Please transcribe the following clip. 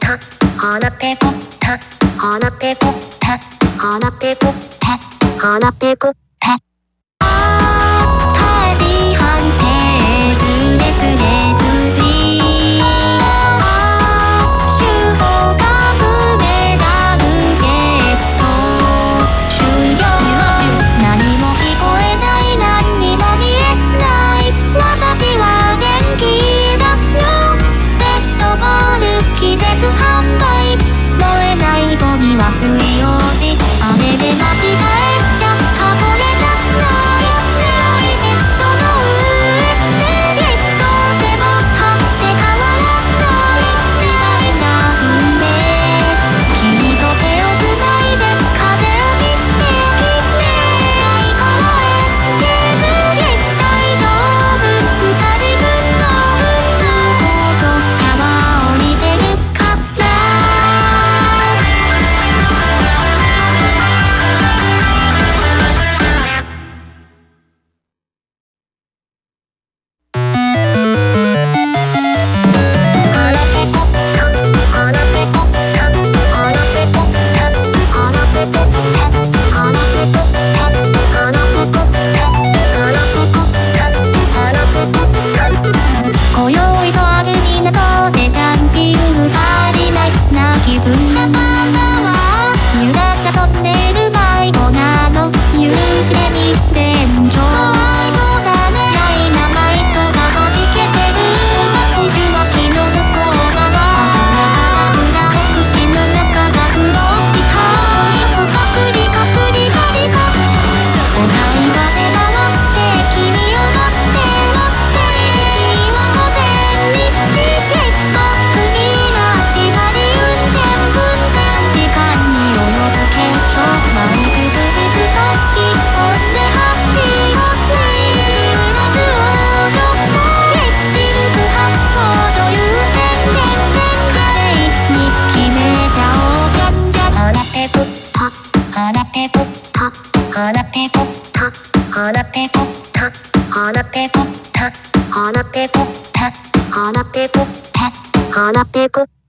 た腹ペコた腹ペコた腹ペコた腹ペコた大判定ズレズレズリ手法がブメダルゲット終了何も聞こえない何にも見えない私は元気だよデッドボール季節販売燃えないゴミは水曜日雨で間違えちゃったこれじゃない白いネットの上でゲットせもたって変わらない時代が運命君と手をつないで風を切ってきてないからエスケープゲッ大丈夫二人分の普通コート川降りてるから今宵とある港でジャンピング足りないな気分シャバーはゆだったトンネル迷子なの許してみつれんちょ迷子だねダイナマイトが弾けてる受話器の向こう側油がお口の中がフローしたパクリカプリカリカお台場で回って君を待って君は午前にチケット踏み出し張り運転分3時間に及ぶ検証マイスブリスト一本でハッピーホッピーうなず王女歴史ルク発行女優宣言宣言に決めちゃおうじゃんじゃ腹ペコた腹ペコた腹ペコた腹ペコた腹ペコた腹ペコた腹ペコた腹ペコ